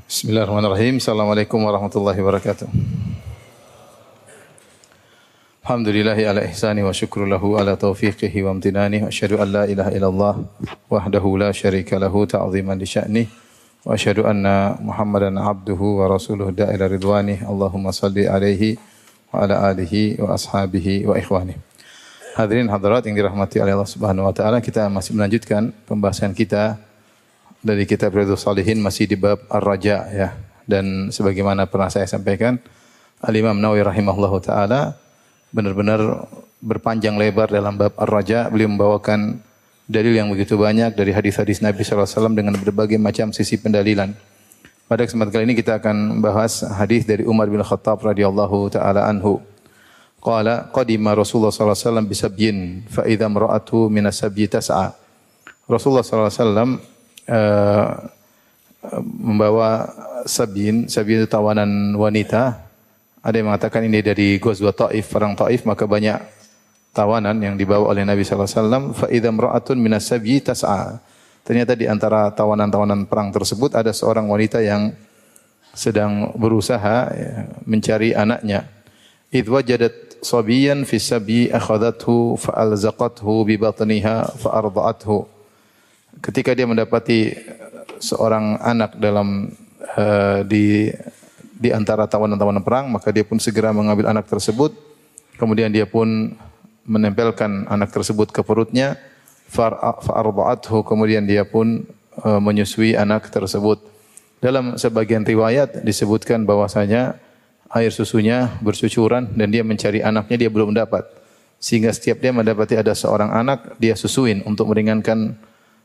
Bismillahirrahmanirrahim. Assalamualaikum warahmatullahi wabarakatuh. Alhamdulillahi ala ihsani wa syukru lahu ala taufiqihi wa amtinani wa asyhadu an la ilaha illallah wahdahu la syarika lahu ta'ziman li sya'nih wa asyhadu anna Muhammadan abduhu wa rasuluhu da'ila ridwani. Allahumma salli alaihi wa ala alihi wa ashabihi wa ikhwani. Hadirin hadirat yang dirahmati oleh Allah Subhanahu wa taala, kita masih melanjutkan pembahasan kita dari kitab Riyadhus Shalihin, masih di bab Ar-Raja ya. Dan sebagaimana pernah saya sampaikan, Al-Imam Nawawi rahimahullahu taala benar-benar berpanjang lebar dalam bab Ar-Raja. Beliau membawakan dalil yang begitu banyak dari hadis-hadis Nabi sallallahu alaihi wasallam dengan berbagai macam sisi pendalilan. Pada kesempatan kali ini kita akan membahas hadis dari Umar bin Khattab radhiyallahu taala anhu. Qala qadima Rasulullah sallallahu alaihi wasallam bisabyin fa idza imra'atu min as-sabyi tas'a. Rasulullah sallallahu alaihi wasallam membawa sabyin itu tawanan wanita. Ada yang mengatakan ini dari Ghazwat Taif, perang Taif, maka banyak tawanan yang dibawa oleh Nabi sallallahu alaihi wasallam. Fa idza imra'atun minas sabyi tas'a. Ternyata di antara tawanan-tawanan perang tersebut ada seorang wanita yang sedang berusaha mencari anaknya. Idz wajadat sabiyan fi sabyi akhadathu fa alzaqathu bi batniha fa arda'athu. Ketika dia mendapati seorang anak dalam di antara tawanan-tawanan perang, maka dia pun segera mengambil anak tersebut, kemudian dia pun menempelkan anak tersebut ke perutnya, fa'arba'athu, kemudian dia pun menyusui anak tersebut. Dalam sebagian riwayat disebutkan bahwasanya air susunya bercucuran dan dia mencari anaknya, dia belum dapat. Sehingga setiap dia mendapati ada seorang anak, dia susuin untuk meringankan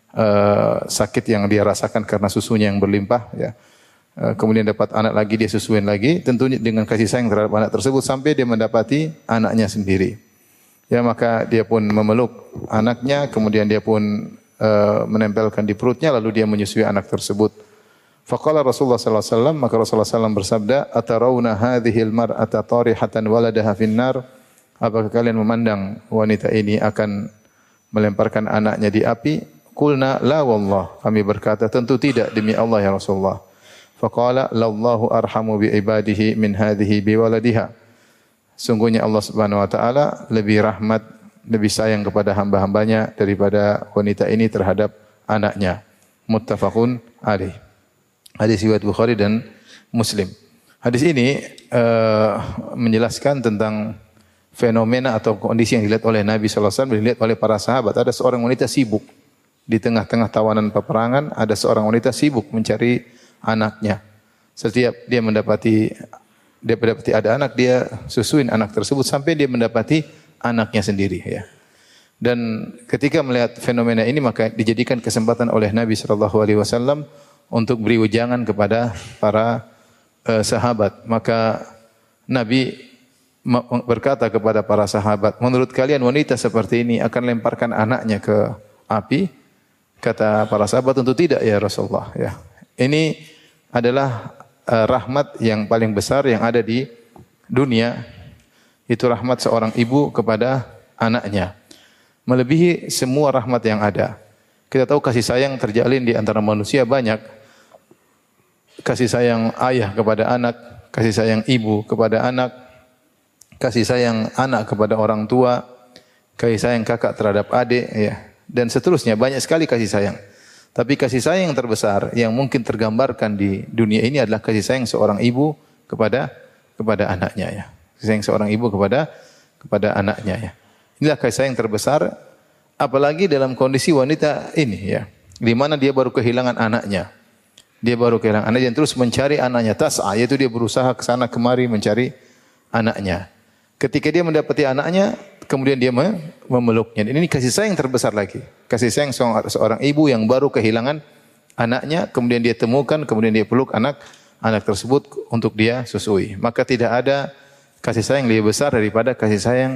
sakit yang dia rasakan karena susunya yang berlimpah ya. Kemudian dapat anak lagi, dia susuin lagi, tentunya dengan kasih sayang terhadap anak tersebut sampai dia mendapati anaknya sendiri. Ya, maka dia pun memeluk anaknya, kemudian dia pun menempelkan di perutnya, lalu dia menyusui anak tersebut. Faqala Rasulullah sallallahu alaihi wasallam, maka Rasulullah sallallahu bersabda, "Atarawna hadhil mar'ata tarihatan waladaha finnar?" Apakah kalian memandang wanita ini akan melemparkan anaknya di api? Qulna la wallah, kami berkata tentu tidak demi Allah ya Rasulullah. Faqala lallahu arhamu bi ibadihi min hadhihi bi waladiha. Sungguhnya Allah Subhanahu wa taala lebih rahmat, lebih sayang kepada hamba-hambanya daripada wanita ini terhadap anaknya. Muttafaqun alaih. Hadis riwayat Bukhari dan Muslim. Hadis ini menjelaskan tentang fenomena atau kondisi yang dilihat oleh Nabi sallallahu alaihi wasallam, dilihat oleh para sahabat. Ada seorang wanita sibuk di tengah-tengah tawanan peperangan, ada seorang wanita sibuk mencari anaknya. Setiap dia mendapati ada anak, dia susuin anak tersebut sampai dia mendapati anaknya sendiri ya. Dan ketika melihat fenomena ini, maka dijadikan kesempatan oleh Nabi sallallahu alaihi wasallam untuk beri ujangan kepada para sahabat. Maka Nabi berkata kepada para sahabat, "Menurut kalian wanita seperti ini akan lemparkan anaknya ke api?" Kata para sahabat, "Tentu tidak ya Rasulullah." Ya. Ini adalah rahmat yang paling besar yang ada di dunia. Itu rahmat seorang ibu kepada anaknya. Melebihi semua rahmat yang ada. Kita tahu kasih sayang terjalin di antara manusia banyak. Kasih sayang ayah kepada anak, kasih sayang ibu kepada anak, kasih sayang anak kepada orang tua, kasih sayang kakak terhadap adik ya. Dan seterusnya, banyak sekali kasih sayang. Tapi kasih sayang yang terbesar yang mungkin tergambarkan di dunia ini adalah kasih sayang seorang ibu kepada anaknya ya. Kasih sayang seorang ibu kepada anaknya ya. Inilah kasih sayang terbesar, apalagi dalam kondisi wanita ini ya, di mana dia baru kehilangan anaknya. Dia baru kehilangan anaknya dan terus mencari anaknya. Tas'a, yaitu dia berusaha ke sana kemari mencari anaknya. Ketika dia mendapati anaknya, kemudian dia memeluknya. Dan ini kasih sayang terbesar lagi. Kasih sayang seorang ibu yang baru kehilangan anaknya, kemudian dia temukan, kemudian dia peluk anak tersebut untuk dia susui. Maka tidak ada kasih sayang lebih besar daripada kasih sayang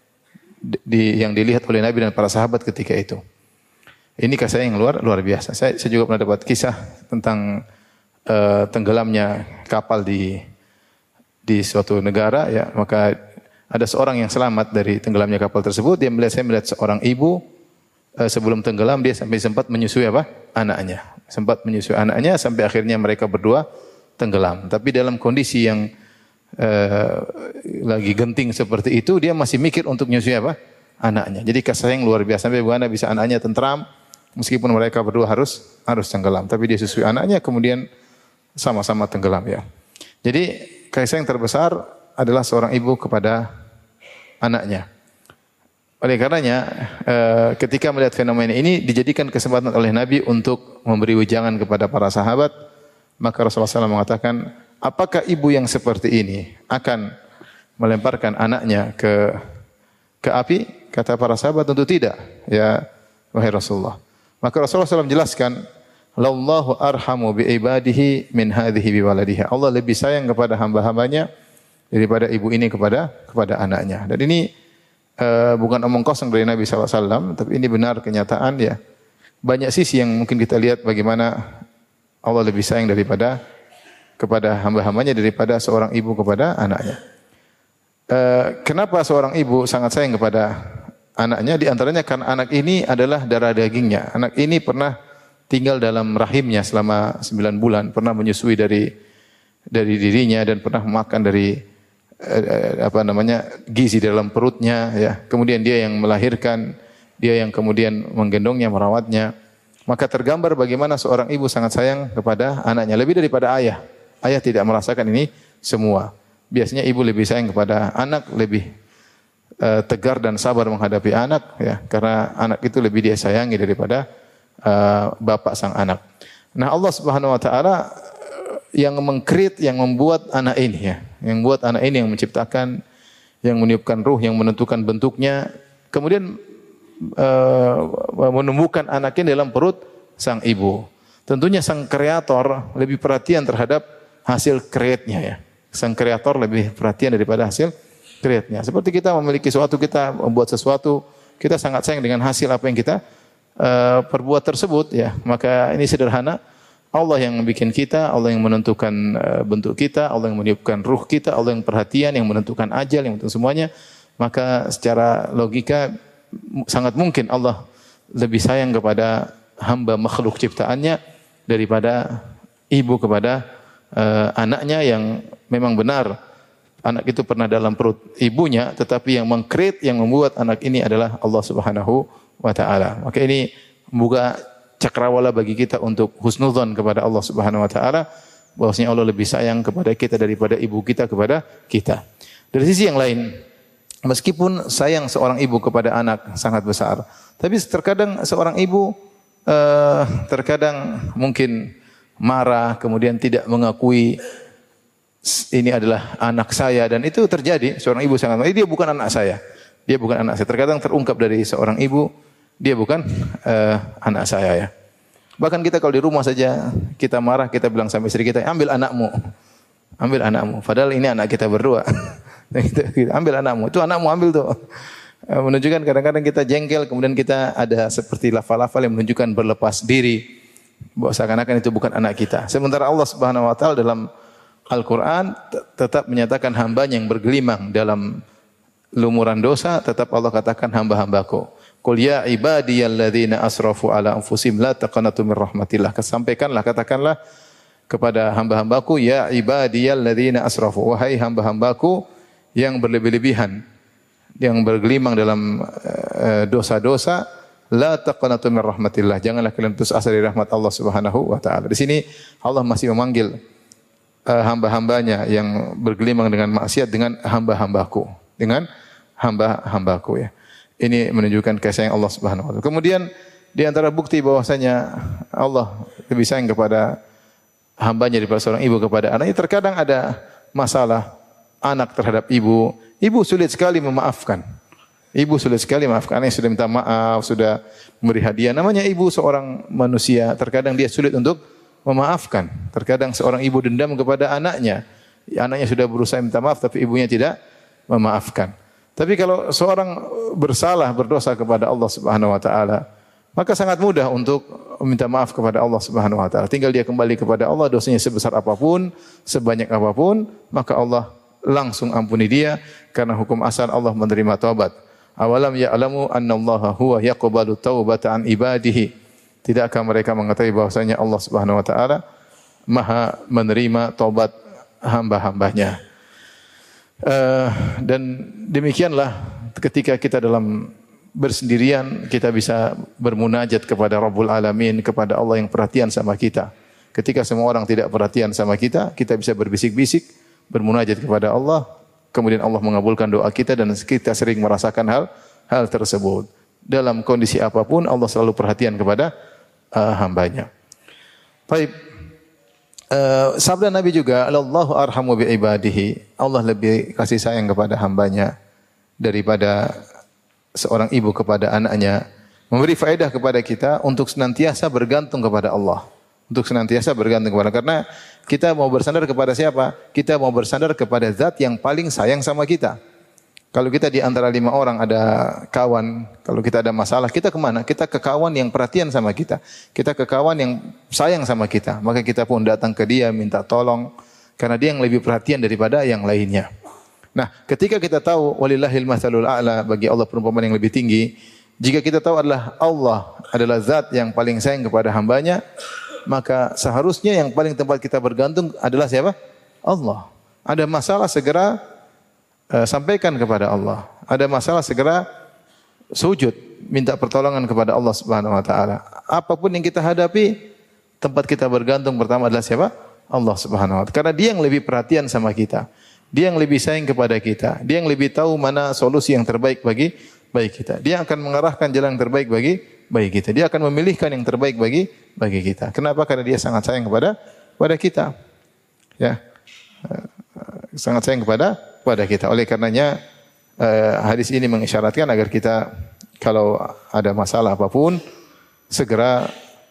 yang dilihat oleh Nabi dan para sahabat ketika itu. Ini kasih sayang yang luar biasa. Saya juga pernah dapat kisah tentang tenggelamnya kapal di suatu negara ya, maka ada seorang yang selamat dari tenggelamnya kapal tersebut. Saya melihat seorang ibu sebelum tenggelam dia sampai sempat menyusui anaknya. Sempat menyusui anaknya sampai akhirnya mereka berdua tenggelam. Tapi dalam kondisi yang lagi genting seperti itu, dia masih mikir untuk menyusui apa? Anaknya. Jadi kasih sayang luar biasa. Sampai bagaimana bisa anaknya tentram, meskipun mereka berdua harus tenggelam. Tapi dia susui anaknya, kemudian sama-sama tenggelam ya. Jadi kasih sayang terbesar adalah seorang ibu kepada anaknya. Oleh karenanya, ketika melihat fenomena ini, dijadikan kesempatan oleh Nabi untuk memberi wejangan kepada para sahabat. Maka Rasulullah SAW mengatakan, apakah ibu yang seperti ini akan melemparkan anaknya ke api? Kata para sahabat, tentu tidak. Ya, wahai Rasulullah. Maka Rasulullah SAW menjelaskan, Lallahu arhamu bi ibadihi min hadhihi bi waladiha. Allah lebih sayang kepada hamba-hambanya daripada ibu ini kepada anaknya. Dan ini bukan omong kosong dari Nabi SAW, tapi ini benar kenyataan ya. Banyak sisi yang mungkin kita lihat bagaimana Allah lebih sayang kepada hamba-hambanya daripada seorang ibu kepada anaknya. Kenapa seorang ibu sangat sayang kepada anaknya? Di antaranya karena anak ini adalah darah dagingnya. Anak ini pernah tinggal dalam rahimnya selama 9 bulan, pernah menyusui dari dirinya dan pernah makan dari gizi dalam perutnya ya. Kemudian dia yang melahirkan, dia yang kemudian menggendongnya, merawatnya. Maka tergambar bagaimana seorang ibu sangat sayang kepada anaknya lebih daripada ayah. Ayah tidak merasakan ini semua. Biasanya ibu lebih sayang kepada anak, lebih tegar dan sabar menghadapi anak ya, karena anak itu lebih dia sayangi daripada bapak sang anak. Nah, Allah Subhanahu wa taala yang mengkreat, yang membuat anak ini ya, yang membuat anak ini, yang menciptakan, yang meniupkan ruh, yang menentukan bentuknya, kemudian menumbuhkan anaknya dalam perut sang ibu. Tentunya sang kreator lebih perhatian terhadap hasil kreatnya ya. Sang kreator lebih perhatian daripada hasil kreatnya. Seperti kita memiliki sesuatu, kita membuat sesuatu, kita sangat sayang dengan hasil apa yang kita perbuat tersebut ya. Maka ini sederhana. Allah yang bikin kita, Allah yang menentukan bentuk kita, Allah yang meniupkan ruh kita, Allah yang perhatian, yang menentukan ajal, yang menentukan semuanya. Maka secara logika sangat mungkin Allah lebih sayang kepada hamba makhluk ciptaannya daripada ibu kepada anaknya, yang memang benar anak itu pernah dalam perut ibunya, tetapi yang mengkreat, yang membuat anak ini adalah Allah Subhanahu wa taala. Maka ini membuka cakrawala bagi kita untuk husnudzon kepada Allah Subhanahu wa taala, bahwasanya Allah lebih sayang kepada kita daripada ibu kita kepada kita. Dari sisi yang lain, meskipun sayang seorang ibu kepada anak sangat besar, tapi terkadang seorang ibu terkadang mungkin marah, kemudian tidak mengakui ini adalah anak saya, dan itu terjadi. Seorang ibu sangat marah, dia bukan anak saya. Dia bukan anak saya. Terkadang terungkap dari seorang ibu, dia bukan anak saya ya. Bahkan kita kalau di rumah saja kita marah, kita bilang sama istri kita, ambil anakmu. Ambil anakmu. Padahal ini anak kita berdua. Ambil anakmu. Itu anakmu, ambil tuh. Menunjukkan kadang-kadang kita jengkel, kemudian kita ada seperti lafal-lafal yang menunjukkan berlepas diri, bahwa seakan-akan itu bukan anak kita. Sementara Allah Subhanahu wa taala dalam Al-Quran tetap menyatakan hambanya yang bergelimang dalam lumuran dosa, tetap Allah katakan hamba-hambaku. Qul ya ibadiyalladzina asrafu ala anfusihim la taqnatu min rahmatillah. Sampaikanlah, katakanlah kepada hamba-hambaku, ya ibadiyalladzina asrafu, wahai hamba-hambaku yang berlebih-lebihan, yang bergelimang dalam dosa-dosa, la taqnatu min rahmatillah. Janganlah kalian putus asa dari rahmat Allah Subhanahu wa taala. Di sini Allah masih memanggil hamba-hambanya yang bergelimang dengan maksiat dengan hamba-hambaku, dengan hamba-hambaku ya. Ini menunjukkan kasih sayang Allah Subhanahu wa taala. Kemudian di antara bukti bahwasanya Allah lebih sayang kepada hambanya daripada seorang ibu kepada anaknya, terkadang ada masalah anak terhadap ibu. Ibu sulit sekali memaafkan. Ibu sulit sekali memaafkan. Anaknya sudah minta maaf, sudah memberi hadiah. Namanya ibu seorang manusia, terkadang dia sulit untuk memaafkan. Terkadang seorang ibu dendam kepada anaknya. Anaknya sudah berusaha minta maaf, tapi ibunya tidak memaafkan. Tapi kalau seorang bersalah, berdosa kepada Allah Subhanahu wa taala, maka sangat mudah untuk meminta maaf kepada Allah Subhanahu wa taala. Tinggal dia kembali kepada Allah, dosanya sebesar apapun, sebanyak apapun, maka Allah langsung ampuni dia, karena hukum asal Allah menerima taubat. Awalam ya'lamu annallaha huwa yaqbalu taubata an ibadihi. Tidakkah mereka mengetahui bahwasanya Allah Subhanahu wa taala Maha menerima taubat hamba-hambanya. Dan demikianlah ketika kita dalam bersendirian kita bisa bermunajat kepada Rabbul Alamin, kepada Allah yang perhatian sama kita. Ketika semua orang tidak perhatian sama kita, kita bisa berbisik-bisik, bermunajat kepada Allah, kemudian Allah mengabulkan doa kita dan kita sering merasakan hal tersebut. Dalam kondisi apapun Allah selalu perhatian kepada hambanya. Baik. Sabda Nabi juga, Allahu arhamu bi ibadihi. Allah lebih kasih sayang kepada hambanya daripada seorang ibu kepada anaknya. Memberi faedah kepada kita untuk senantiasa bergantung kepada Allah. Untuk senantiasa bergantung kepada, karena kita mau bersandar kepada siapa? Kita mau bersandar kepada zat yang paling sayang sama kita. Kalau kita di antara 5 orang ada kawan, kalau kita ada masalah, kita kemana? Kita ke kawan yang perhatian sama kita. Kita ke kawan yang sayang sama kita. Maka kita pun datang ke dia, minta tolong. Karena dia yang lebih perhatian daripada yang lainnya. Nah, ketika kita tahu, walillahil mathalul a'la, bagi Allah perumpamaan yang lebih tinggi. Jika kita tahu Allah adalah zat yang paling sayang kepada hambanya, maka seharusnya yang paling tempat kita bergantung adalah siapa? Allah. Ada masalah segera sampaikan kepada Allah. Ada masalah segera sujud, minta pertolongan kepada Allah Subhanahu wa taala. Apapun yang kita hadapi, tempat kita bergantung pertama adalah siapa? Allah Subhanahu wa taala. Karena dia yang lebih perhatian sama kita. Dia yang lebih sayang kepada kita. Dia yang lebih tahu mana solusi yang terbaik bagi kita. Dia akan mengarahkan jalan yang terbaik bagi kita. Dia akan memilihkan yang terbaik bagi kita. Kenapa? Karena dia sangat sayang kepada kita. Ya. Sangat sayang kepada kita. Oleh karenanya hadis ini mengisyaratkan agar kita kalau ada masalah apapun segera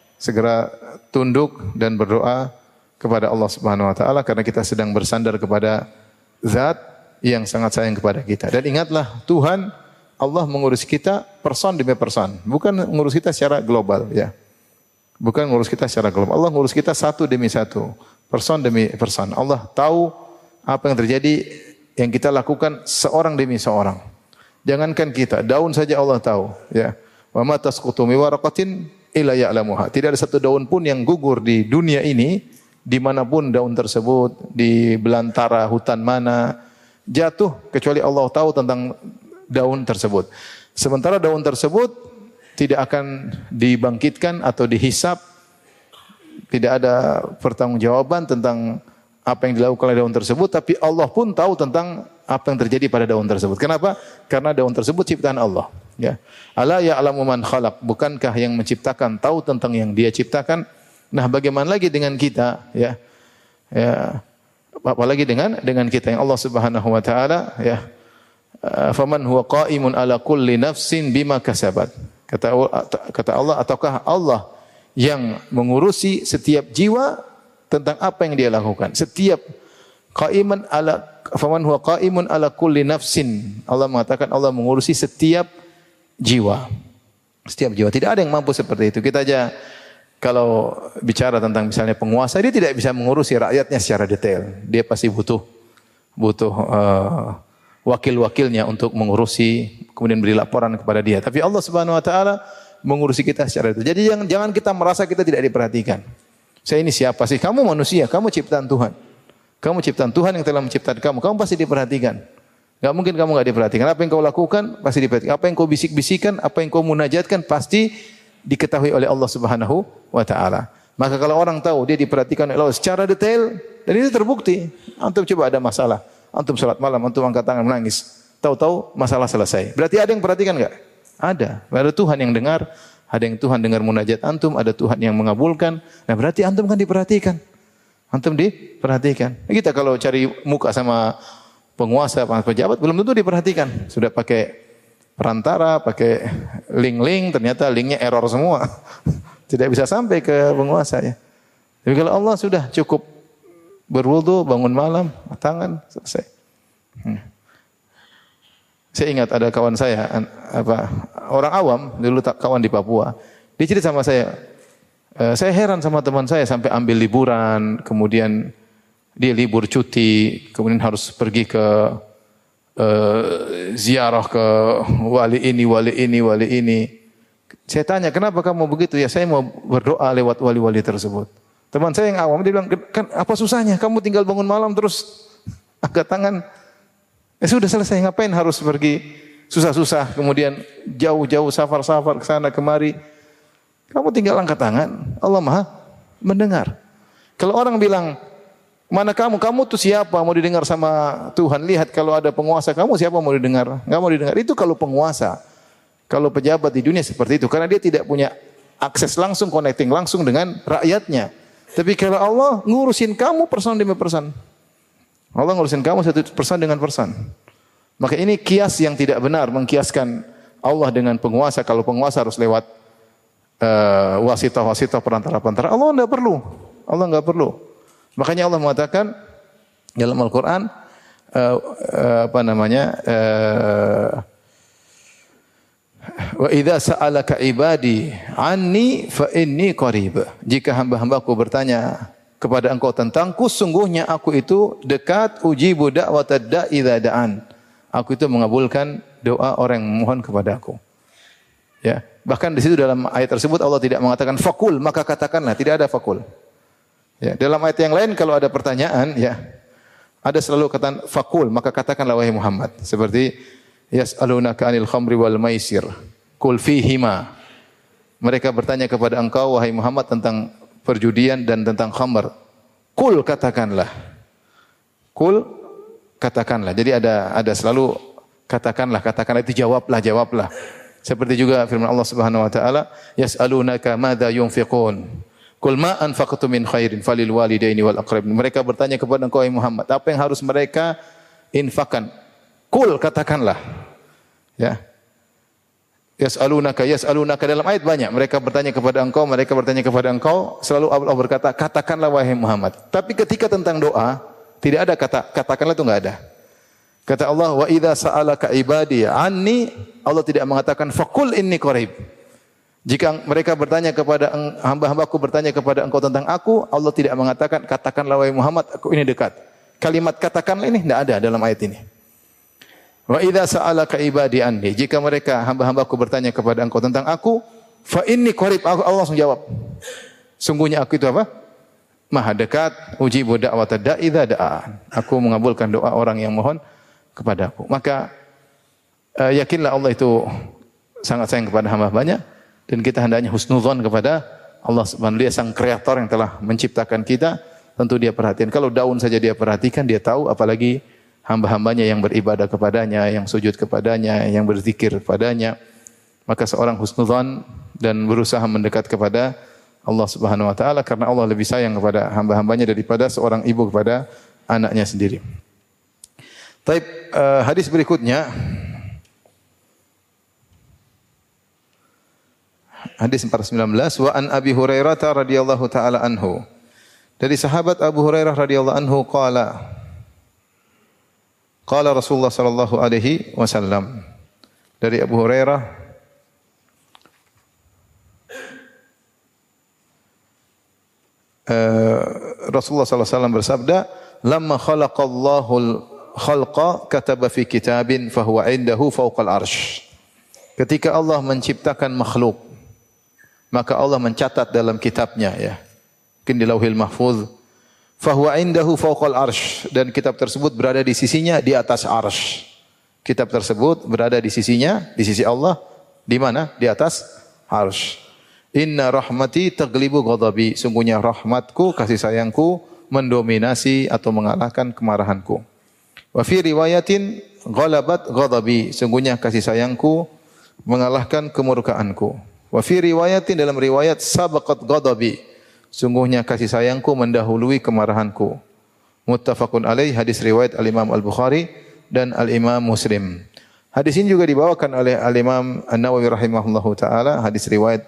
tunduk dan berdoa kepada Allah Subhanahu wa taala karena kita sedang bersandar kepada zat yang sangat sayang kepada kita. Dan ingatlah Tuhan Allah mengurus kita person demi person, bukan mengurus kita secara global ya. Bukan mengurus kita secara global. Allah mengurus kita satu demi satu, person demi person. Allah tahu apa yang terjadi yang kita lakukan seorang demi seorang. Jangankan kita, daun saja Allah tahu, ya. Wa ma tasqutu min waraqatin illa ya'lamuha. Tidak ada satu daun pun yang gugur di dunia ini, dimanapun daun tersebut, di belantara hutan mana, jatuh kecuali Allah tahu tentang daun tersebut. Sementara daun tersebut tidak akan dibangkitkan atau dihisap, tidak ada pertanggungjawaban tentang apa yang dilakukan oleh daun tersebut, tapi Allah pun tahu tentang apa yang terjadi pada daun tersebut. Kenapa? Karena daun tersebut ciptaan Allah. Ya. Ala ya'lamu man khalaq. Bukankah yang menciptakan tahu tentang yang Dia ciptakan? Nah, bagaimana lagi dengan kita? Ya, apalagi dengan kita yang Allah Subhanahu Wa Taala. Ya, faman huwa qa'imun ala kulli nafsin bima kasabat. Kata Allah, ataukah Allah yang mengurusi setiap jiwa tentang apa yang dia lakukan. Setiap qa'iman ala faman huwa qa'imun ala kulli nafsin. Allah mengatakan Allah mengurusi setiap jiwa. Setiap jiwa. Tidak ada yang mampu seperti itu. Kita aja kalau bicara tentang misalnya penguasa, dia tidak bisa mengurusi rakyatnya secara detail. Dia pasti butuh wakil-wakilnya untuk mengurusi, kemudian beri laporan kepada dia. Tapi Allah Subhanahu wa taala mengurusi kita secara detail. Jadi jangan kita merasa kita tidak diperhatikan. Saya ini siapa sih? Kamu manusia, kamu ciptaan Tuhan. Kamu ciptaan Tuhan yang telah menciptakan kamu pasti diperhatikan. Enggak mungkin kamu enggak diperhatikan. Apa yang kau lakukan pasti diperhatikan. Apa yang kau bisik-bisikan, apa yang kau munajatkan pasti diketahui oleh Allah Subhanahu wa taala. Maka kalau orang tahu dia diperhatikan oleh Allah secara detail, dan ini terbukti. Antum coba ada masalah, antum salat malam, antum angkat tangan menangis. Tahu-tahu masalah selesai. Berarti ada yang perhatikan enggak? Ada. Ada Tuhan yang dengar, ada yang Tuhan dengar munajat antum, ada Tuhan yang mengabulkan. Nah, berarti antum kan diperhatikan. Antum diperhatikan. Kita kalau cari muka sama penguasa, pejabat belum tentu diperhatikan. Sudah pakai perantara, pakai link-link, ternyata linknya error semua. Tidak bisa sampai ke penguasa ya. Tapi kalau Allah sudah cukup berwudu, bangun malam, tangan selesai. Saya ingat ada kawan saya, orang awam dulu kawan di Papua. Dia cerita sama saya heran sama teman saya sampai ambil liburan, kemudian dia libur cuti, kemudian harus pergi ke ziarah ke wali ini. Saya tanya, kenapa kamu begitu? Ya saya mau berdoa lewat wali-wali tersebut. Teman saya yang awam dia bilang, kan apa susahnya? Kamu tinggal bangun malam terus angkat tangan. Sudah selesai, ngapain harus pergi susah-susah, kemudian jauh-jauh safar-safar ke sana kemari. Kamu tinggal angkat tangan, Allah Maha mendengar. Kalau orang bilang, mana kamu? Kamu tuh siapa? Mau didengar sama Tuhan? Lihat kalau ada penguasa, kamu siapa mau didengar? Enggak mau didengar. Itu kalau penguasa. Kalau pejabat di dunia seperti itu. Karena dia tidak punya akses langsung, connecting langsung dengan rakyatnya. Tapi kalau Allah ngurusin kamu person demi person. Allah ngurusin kamu satu person dengan person. Maka ini kias yang tidak benar. Mengkiaskan Allah dengan penguasa. Kalau penguasa harus lewat wasitah-wasitah, perantara-perantara. Allah enggak perlu. Allah enggak perlu. Makanya Allah mengatakan dalam Al-Quran wa idza sa'alaka ibadi anni fa inni qarib. Jika hamba-hambaku bertanya kepada engkau tentangku, sungguhnya aku itu dekat, ujibu da'watad da'i idza da'an. Aku itu mengabulkan doa orang yang memohon kepadaku. Ya, bahkan di situ dalam ayat tersebut Allah tidak mengatakan fakul, maka katakanlah, tidak ada fakul. Ya, dalam ayat yang lain kalau ada pertanyaan, ya, ada selalu kata fakul, maka katakanlah wahai Muhammad. Seperti yas'alunaka 'anil khamri wal maisir, qul fihima. Mereka bertanya kepada engkau wahai Muhammad tentang perjudian dan tentang khamr. Qul katakanlah. Qul katakanlah. Jadi ada selalu katakanlah itu jawablah. Seperti juga firman Allah Subhanahu wa taala, yas'alunaka madza yunfiqun. Qul ma anfaqtu min khairin falil walidaini wal aqrabin. Mereka bertanya kepada engkau wahai Muhammad, apa yang harus mereka infakkan? Qul katakanlah. Ya. Yas'alunaka dalam ayat banyak. Mereka bertanya kepada engkau, selalu Allah berkata, katakanlah wahai Muhammad. Tapi ketika tentang doa, tidak ada katakanlah itu enggak ada. Kata Allah, wa idza sa'alaka ibadi anni, Allah tidak mengatakan faqul inni qarib. Jika mereka bertanya kepada hamba-hambaku bertanya kepada engkau tentang aku, Allah tidak mengatakan katakanlah wahai Muhammad aku ini dekat. Kalimat katakanlah ini tidak ada dalam ayat ini. Wa idza sa'alaka ibadi anni, jika mereka hamba-hambaku bertanya kepada engkau tentang aku, fa inni qarib, Allah langsung jawab. Sungguhnya aku itu apa? Maha dekat, ujibu da'watad da'i idza da'a. Aku mengabulkan doa orang yang mohon kepadaku. Maka yakinlah Allah itu sangat sayang kepada hamba-hambanya. Dan kita hendaknya husnuzon kepada Allah Subhanahu wa taala. Dia sang kreator yang telah menciptakan kita, tentu dia perhatian. Kalau daun saja dia perhatikan, dia tahu apalagi hamba-hambanya yang beribadah kepadanya, yang sujud kepadanya, yang berzikir kepadanya. Maka seorang husnuzon dan berusaha mendekat kepada Allah Subhanahu wa taala karena Allah lebih sayang kepada hamba-hambanya daripada seorang ibu kepada anaknya sendiri. Taib, hadis berikutnya hadis 419, wa an Abi Hurairah radhiyallahu taala anhu. Dari sahabat Abu Hurairah radhiyallahu anhu qala Rasulullah sallallahu alaihi wasallam. Dari Abu Hurairah Rasulullah sallallahu alaihi wasallam bersabda, "Lamma khalaqallahu al-khalqa kataba fi kitabin fahuwa indahu fawqal arsy." Ketika Allah menciptakan makhluk, maka Allah mencatat dalam kitabnya, ya. Mungkin di Lauhil Mahfuz. Fahuwa indahu fawqal arsy, dan kitab tersebut berada di sisinya di atas arsy. Kitab tersebut berada di sisinya, di sisi Allah, di mana? Di atas arsy. Inna rahmati taglibu ghadabi, sungguhnya rahmatku, kasih sayangku mendominasi atau mengalahkan kemarahanku. Wa fi riwayatin ghalabat ghadabi, sungguhnya kasih sayangku mengalahkan kemurkaanku. Wa fi riwayatin, dalam riwayat sabaqat ghadabi, sungguhnya kasih sayangku mendahului kemarahanku. Muttafaqun alaih, hadis riwayat Al-Imam Al-Bukhari dan Al-Imam Muslim. Hadis ini juga dibawakan oleh Al-Imam An-Nawawi rahimahullahu taala, hadis riwayat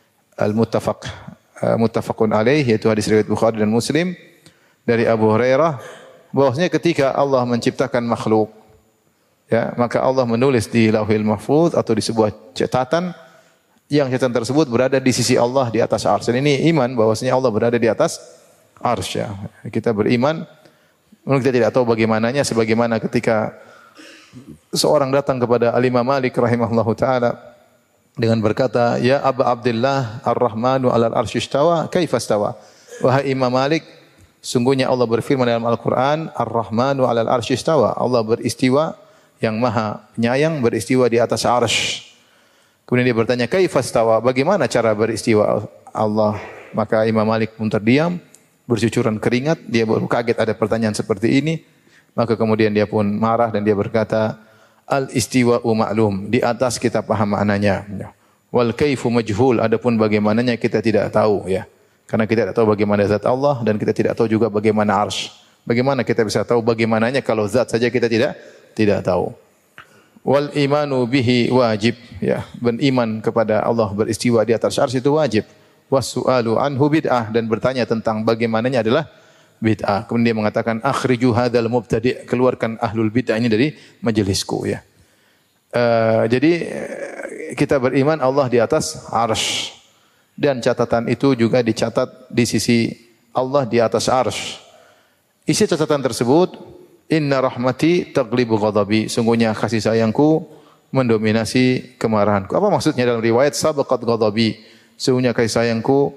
muttafaqun alaih, yaitu hadis riwayat Bukhari dan Muslim dari Abu Hurairah bahwasanya ketika Allah menciptakan makhluk, ya, maka Allah menulis di Lauhil Mahfuz atau di sebuah catatan, yang catatan tersebut berada di sisi Allah di atas arsy. Ini iman bahwasanya Allah berada di atas arsy, ya. Kita beriman, mungkin kita tidak tahu bagaimananya, sebagaimana ketika seorang datang kepada Al-Imam Malik rahimahullahu taala dengan berkata, "Ya Aba Abdullah Ar-Rahmanu 'alal arsy istawa, kaifa istawa?" Wahai Imam Malik, sungguhnya Allah berfirman dalam Al-Quran, Ar-Rahmanu 'alal 'arsy istawa. Allah beristiwa, yang Maha Penyayang beristiwa di atas arsy. Kemudian dia bertanya, kaifa istawa? Bagaimana cara beristiwa Allah? Maka Imam Malik pun terdiam, bercucuran keringat, dia baru kaget ada pertanyaan seperti ini. Maka kemudian dia pun marah dan dia berkata, al-istiwa'u ma'lum, di atas kita paham maknanya. Wal kaifu majhul, adapun bagaimananya kita tidak tahu ya. Karena kita tidak tahu bagaimana zat Allah dan kita tidak tahu juga bagaimana arsy. Bagaimana kita bisa tahu bagaimananya kalau zat saja kita tidak tahu. Wal imanu bihi wajib ya. Beriman kepada Allah beristiwa di atas arsy itu wajib. Wasu'alu anhu bid'ah, dan bertanya tentang bagaimananya adalah bid'ah. Kemudian dia mengatakan akhriju hadzal mubtadi', keluarkan ahlul bid'ah ini dari majelisku ya. Jadi kita beriman Allah di atas arsy. Dan catatan itu juga dicatat di sisi Allah di atas arsy. Isi catatan tersebut, inna rahmati taglibu ghadabi, sungguhnya kasih sayangku mendominasi kemarahanku. Apa maksudnya dalam riwayat sabaqat ghadabi, sungguhnya kasih sayangku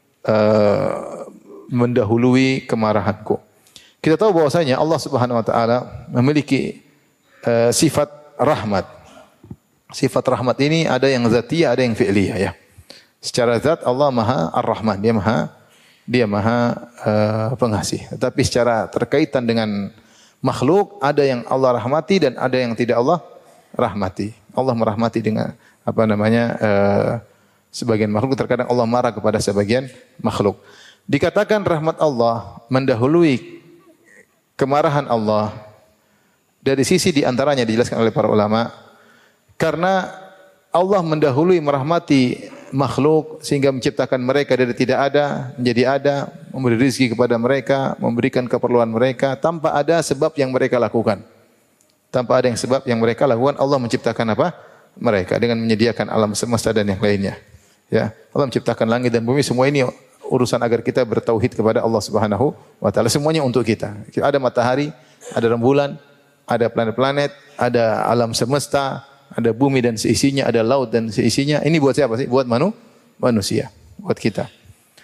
mendahului kemarahanku. Kita tahu bahwasanya Allah Subhanahu wa taala memiliki sifat rahmat. Sifat rahmat ini ada yang zatiyah, ada yang fi'liyah ya. Secara zat Allah Maha Ar-Rahman, Dia Maha pengasih. Tetapi secara terkaitan dengan makhluk, ada yang Allah rahmati dan ada yang tidak Allah rahmati. Allah merahmati dengan sebagian makhluk, terkadang Allah marah kepada sebagian makhluk. Dikatakan rahmat Allah mendahului kemarahan Allah. Dari sisi diantaranya dijelaskan oleh para ulama, karena Allah mendahului merahmati makhluk sehingga menciptakan mereka dari tidak ada menjadi ada, memberi rezeki kepada mereka, memberikan keperluan mereka tanpa ada sebab yang mereka lakukan. Tanpa ada sebab yang mereka lakukan, Allah menciptakan apa? Mereka dengan menyediakan alam semesta dan yang lainnya. Ya, Allah menciptakan langit dan bumi, semua ini urusan agar kita bertauhid kepada Allah Subhanahu wa taala. Semuanya untuk kita. Ada matahari, ada rembulan, ada planet-planet, ada alam semesta, ada bumi dan seisinya, ada laut dan seisinya. Ini buat siapa sih? Buat manusia, buat kita.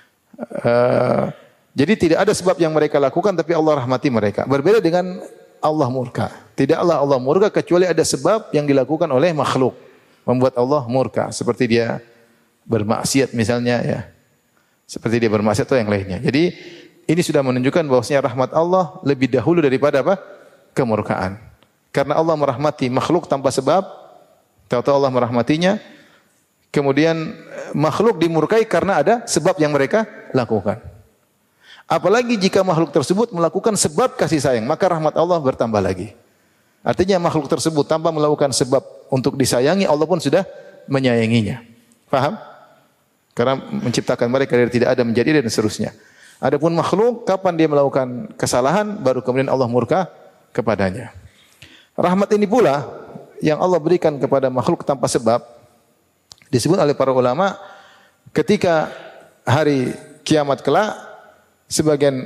Jadi tidak ada sebab yang mereka lakukan, tapi Allah rahmati mereka. Berbeda dengan Allah murka. Tidaklah Allah murka kecuali ada sebab yang dilakukan oleh makhluk membuat Allah murka. Seperti dia bermaksiat misalnya ya. Seperti dia bermaksiat atau yang lainnya. Jadi ini sudah menunjukkan bahwasanya rahmat Allah lebih dahulu daripada apa? Kemurkaan. Karena Allah merahmati makhluk tanpa sebab. Tahu-tahu Allah merahmatinya, kemudian makhluk dimurkai karena ada sebab yang mereka lakukan. Apalagi jika makhluk tersebut melakukan sebab kasih sayang, maka rahmat Allah bertambah lagi. Artinya makhluk tersebut tanpa melakukan sebab untuk disayangi, Allah pun sudah menyayanginya. Faham? Karena menciptakan mereka dari tidak ada menjadi dan seterusnya. Adapun makhluk, kapan dia melakukan kesalahan, baru kemudian Allah murka kepadanya. Rahmat ini pula yang Allah berikan kepada makhluk tanpa sebab, disebut oleh para ulama ketika hari kiamat kelak, sebagian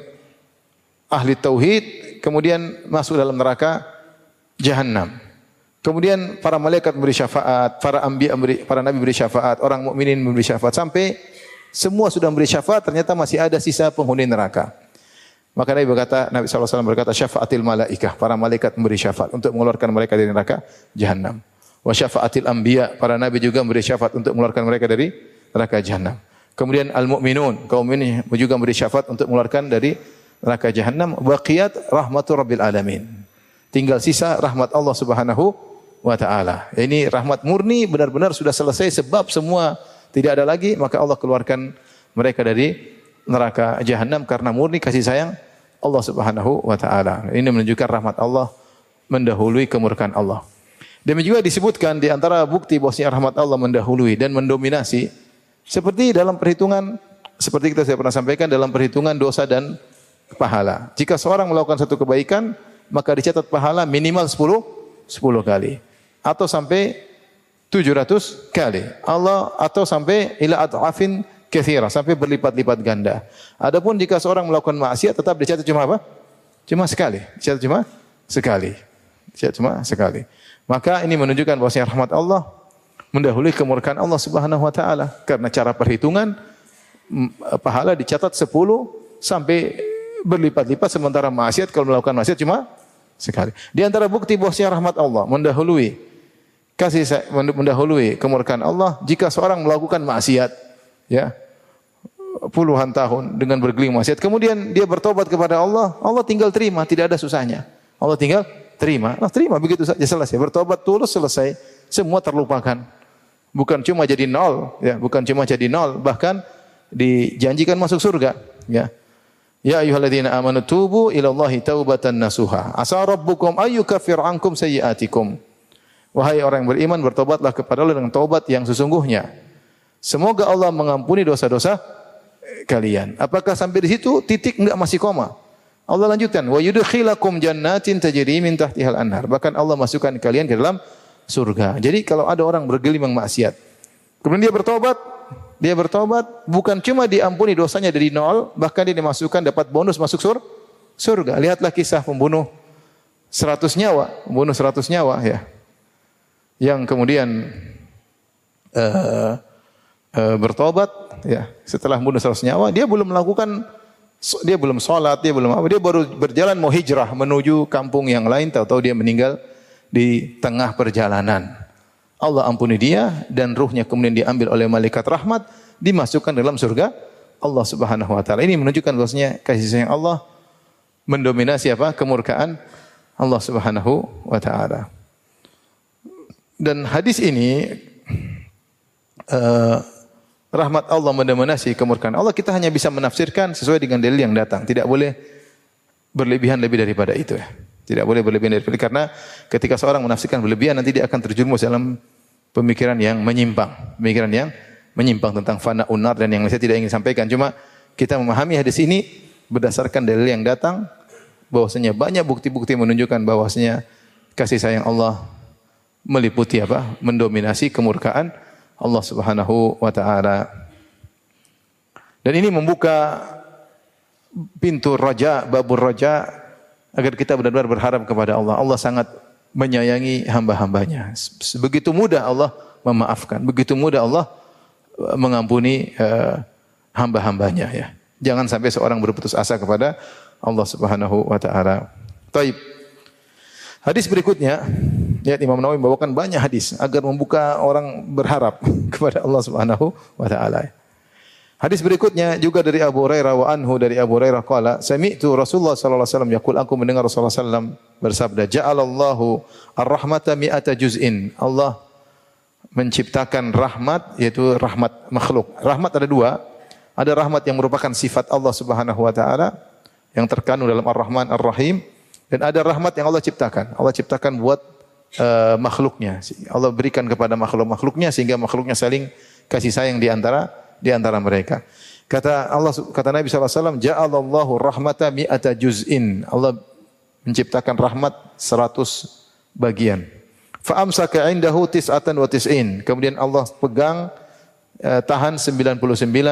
ahli tauhid kemudian masuk dalam neraka Jahannam. Kemudian para malaikat memberi syafaat, para nabi beri syafaat, orang mukminin memberi syafaat, sampai semua sudah memberi syafaat, ternyata masih ada sisa penghuni neraka. Maka Nabi SAW berkata, syafaatil malaikah, para malaikat memberi syafaat untuk mengeluarkan mereka dari neraka Jahannam. Wa syafaatil anbiya, para nabi juga memberi syafaat untuk mengeluarkan mereka dari neraka Jahannam. Kemudian al-mu'minun, kaum mukmin juga memberi syafaat untuk mengeluarkan dari neraka Jahannam. Baqiyat rahmatur rabbil alamin. Tinggal sisa rahmat Allah Subhanahu wa taala. Ini rahmat murni, benar-benar sudah selesai sebab semua tidak ada lagi, maka Allah keluarkan mereka dari neraka Jahannam karena murni kasih sayang Allah Subhanahu wa taala. Ini menunjukkan rahmat Allah mendahului kemurkaan Allah. Demikian juga disebutkan di antara bukti bahwasanya rahmat Allah mendahului dan mendominasi seperti dalam perhitungan, seperti kita sudah pernah sampaikan, dalam perhitungan dosa dan pahala. Jika seorang melakukan satu kebaikan, maka dicatat pahala minimal 10 kali atau sampai 700 kali. Allah atau sampai ila adhafin katsira, sampai berlipat-lipat ganda. Adapun jika seorang melakukan maksiat, tetap dicatat cuma apa? Cuma sekali. Dicatat cuma sekali. Dicatat cuma sekali. Maka ini menunjukkan bahwasanya rahmat Allah mendahului kemurkaan Allah Subhanahu wa taala. Karena cara perhitungan pahala dicatat 10 sampai berlipat-lipat, sementara maksiat kalau melakukan maksiat cuma sekali. Di antara bukti bahwasanya rahmat Allah mendahului mendahului kemurkaan Allah jika seorang melakukan maksiat ya puluhan tahun dengan bergeling maksiat, kemudian dia bertobat kepada Allah, Allah tinggal terima, tidak ada susahnya. Allah tinggal terima. Allah terima begitu saja, selesai. Bertobat tulus, selesai. Semua terlupakan. Bukan cuma jadi nol, ya, bukan cuma jadi nol, bahkan dijanjikan masuk surga, ya. Ya ayyuhalladzina amanu tubu ilallahi taubatan nasuha. Asa rabbukum ayyukaffir ankum sayyi'atikum. Wahai orang yang beriman, bertobatlah kepada Allah dengan taubat yang sesungguhnya. Semoga Allah mengampuni dosa-dosa kalian. Apakah sampai di situ? Titik, enggak, masih koma. Allah lanjutkan, wa yudkhilakum jannatin tajri min tahtihal anhar. Bahkan Allah masukkan kalian ke dalam surga. Jadi kalau ada orang bergelimang maksiat, kemudian dia bertobat, bukan cuma diampuni dosanya dari nol, bahkan dia dimasukkan, dapat bonus masuk surga. Lihatlah kisah pembunuh 100 nyawa, ya. Yang kemudian bertobat, ya, setelah membunuh 100 nyawa, dia belum sholat, dia baru berjalan mau hijrah menuju kampung yang lain, tahu-tahu dia meninggal di tengah perjalanan. Allah ampuni dia dan ruhnya kemudian diambil oleh malaikat rahmat, dimasukkan dalam surga Allah Subhanahu wa taala. Ini menunjukkan bahwasanya kasih sayang Allah mendominasi kemurkaan Allah Subhanahu wa taala. Dan hadis ini rahmat Allah mendominasi kemurkaan Allah, kita hanya bisa menafsirkan sesuai dengan dalil yang datang. Tidak boleh berlebihan lebih daripada itu, ya. Tidak boleh berlebihan daripada itu, karena ketika seorang menafsirkan berlebihan nanti dia akan terjerumus dalam pemikiran yang menyimpang tentang fana unar dan yang saya tidak ingin sampaikan. Cuma kita memahami hadis ini berdasarkan dalil yang datang, bahwasanya banyak bukti-bukti menunjukkan bahwasanya kasih sayang Allah meliputi mendominasi kemurkaan Allah Subhanahu wa taala. Dan ini membuka pintu raja, babur raja, agar kita benar-benar berharap kepada Allah. Allah sangat menyayangi hamba-hambanya. Begitu mudah Allah memaafkan, begitu mudah Allah mengampuni hamba-hambanya, ya. Jangan sampai seorang berputus asa kepada Allah Subhanahu wa taala. Baik. Hadis berikutnya, ya, Imam Nawawi membawakan banyak hadis agar membuka orang berharap kepada Allah Subhanahu wa taala. Hadis berikutnya juga dari Abu Hurairah wa anhu, dari Abu Hurairah qala, sami'tu Rasulullah sallallahu alaihi wasallam yaqul, aku mendengar Rasulullah sallallahu bersabda, ja'alallahu ar-rahmata mi'ata juz'in. Allah menciptakan rahmat, yaitu rahmat makhluk. Rahmat ada dua. Ada rahmat yang merupakan sifat Allah Subhanahu wa taala yang terkandung dalam Ar-Rahman Ar-Rahim, dan ada rahmat yang Allah ciptakan. Allah ciptakan buat makhluknya. Allah berikan kepada makhluk-makhluknya sehingga makhluknya saling kasih sayang di antara mereka. Kata Nabi sallallahu alaihi wasallam, ja'alallahu rahmata mi'ata juz'in. Allah menciptakan rahmat 100 bagian. Fa amsaka 'indahu tis'atan wa tis'in. Kemudian Allah pegang tahan 99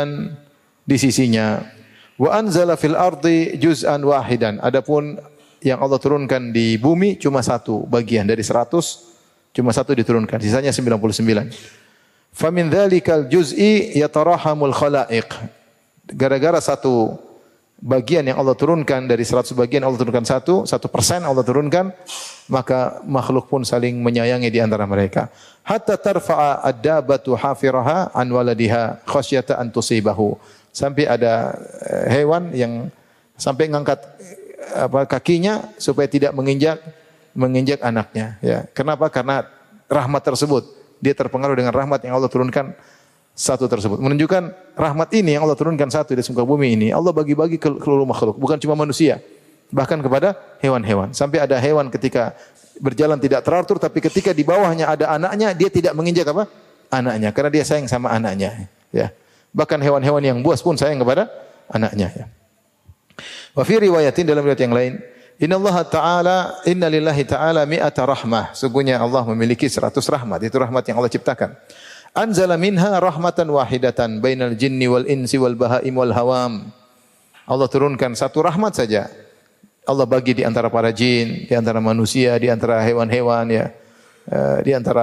di sisinya. Wa anzala fil ardi juz'an wahidan. Adapun yang Allah turunkan di bumi cuma 1 bagian dari 100, cuma 1 diturunkan, sisanya 99. Famin dzalikal juz'i yatarahamul khalaiq. Gara-gara 1 bagian yang Allah turunkan dari 100 bagian, Allah turunkan 1% Allah turunkan, maka makhluk pun saling menyayangi di antara mereka. Hatta tarfa'a ad-dabatu hafiraha an waladiha khasyata an tusibahu. Sampai ada hewan yang sampai ngangkat kakinya supaya tidak menginjak anaknya, ya. Kenapa? Karena rahmat tersebut. Dia terpengaruh dengan rahmat yang Allah turunkan 1 tersebut. Menunjukkan rahmat ini yang Allah turunkan 1 di muka bumi ini, Allah bagi-bagi ke seluruh makhluk, bukan cuma manusia, bahkan kepada hewan-hewan. Sampai ada hewan ketika berjalan tidak teratur, tapi ketika di bawahnya ada anaknya, dia tidak menginjak anaknya, karena dia sayang sama anaknya, ya. Bahkan hewan-hewan yang buas pun sayang kepada anaknya, ya. Wa fi riwayatin, dalam riwayat yang lain, inna lillahi ta'ala mi'ata rahmah. Sungguhnya Allah memiliki 100 rahmat. Itu rahmat yang Allah ciptakan. Anzala minha rahmatan wahidatan bainal jinni wal insi wal bahaim wal hawam. Allah turunkan 1 rahmat saja. Allah bagi di antara para jin, di antara manusia, di antara hewan-hewan, ya. Di antara